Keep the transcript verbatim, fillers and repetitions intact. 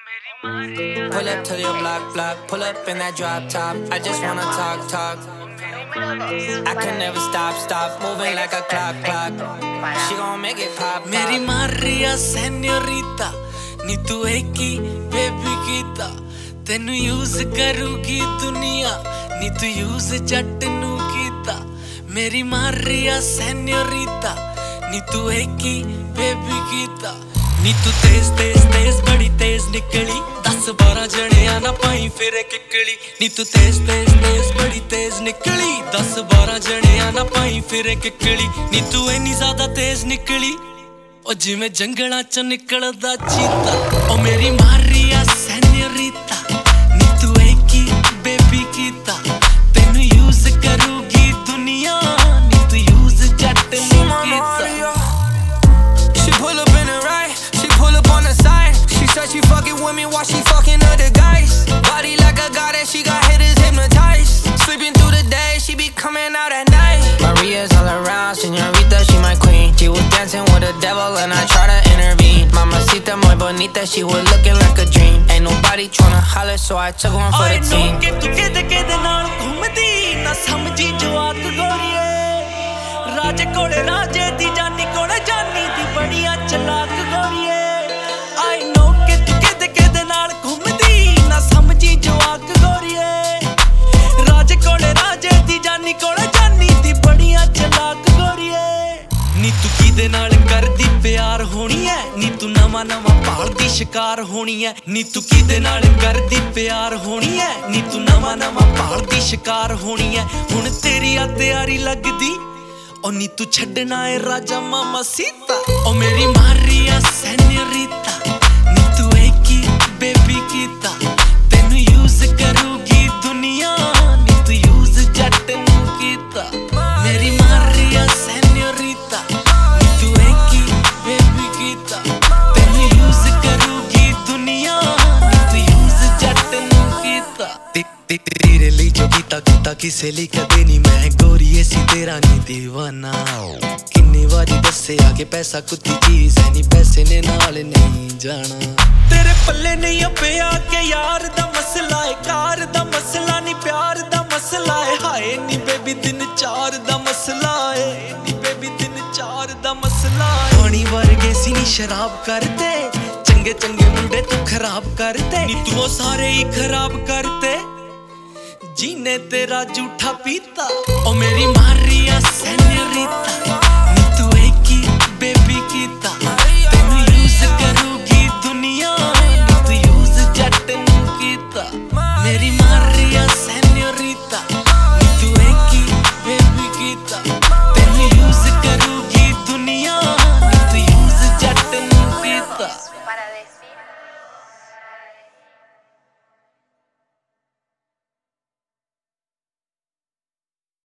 Pull up to your block, block. Pull up in that drop top. I just wanna talk, talk. I can never stop, stop moving like a clock, clock. She gon' make it pop, pop. मेरी Maria señorita, नी तू एक ही baby कीता. तेनू use करूगी दुनिया, नी तू use जट नू कीता. मेरी Maria señorita, नी तू एक ही baby कीता. नी तू तेज तेज तेज बड़ी तेज निकली. दस बारह जने ना पाई फिर किकली. नी तू तेज तेज तेज बड़ी तेज निकली. दस बारह जने ना पाई फिर किकली. नी तू इन्नी ज्यादा तेज निकली ओ जिवें जंगलां च निकलदा चीता. ओ मेरी Maria señorita, नी तू एक ही बेबी कीता. तेनू यूज करूगी दुनिया, नी तू यूज जट नू कीता. She pull up in the right, she pull up on the side. She said she fucking with me while she fucking other guys. Body like a goddess, she got hitters hypnotized. Sleeping through the day, she be coming out at night. Maria's all around, señorita, she my queen. She was dancing with the devil and I try to intervene. Mamacita muy bonita, she was looking like a dream. Ain't nobody tryna holler, so I took one for the team. I know कि तू किदे किदे नाल घूमदी ना समझी जवाक गोरीए. राजे कोले राजे दी जानी कोले जानी दी बड़िया चलाक गोरीए. I know कि तू किदे किदे नाल घूमदी ना समझी जवाक गोरीए. राजे कोले राजे दी जानी कोले जानी दी बड़िया चलाक गोरीए. नी तू किदे नाल करदी प्यार होनी है, नी तू नवा नवा भालदी शिकार होनी है. नी तू किदे नाल करदी प्यार होनी है, नी तू नवा नवा भालदी शिकार होनी है. हुण तेरी आ तैयारी लगदी ओ नी तू छड्डना है राजा मामासीता. ओ मेरी Maria señorita, नी तू एक ही बेबी कीता. तेनू यूज करूगी दुनिया, नी तू यूज जट नू कीता. मेरी Maria señorita, नी तू एक ही बेबी कीता. तेनू यूज करूगी दुनिया, नी तू यूज जट नू कीता. तेरे ਲਈ जो कीता कीता किसे ਲਈ कदे नहीं मैं गोरीए सी तेरा नहीं दीवाना. किन्नी वारी दस्सिया कि पैसा कुत्ती चीज है नी पैसे ने नाल नहीं जाना. तेरे पल्ले नहीं पिया के यार दा मसला है, कार दा मसला नहीं प्यार दा मसला है. हाय नी बेबी दिन चार दा मसला है, नी बेबी दिन चार दा मसला है. पानी वर्गे सी नी शराब करते, चंगे चंगे मुंडे तू खराब करते. नी तू सारे ही खराब करते जीने तेरा जूठा पीता. ओ मेरी Maria señorita,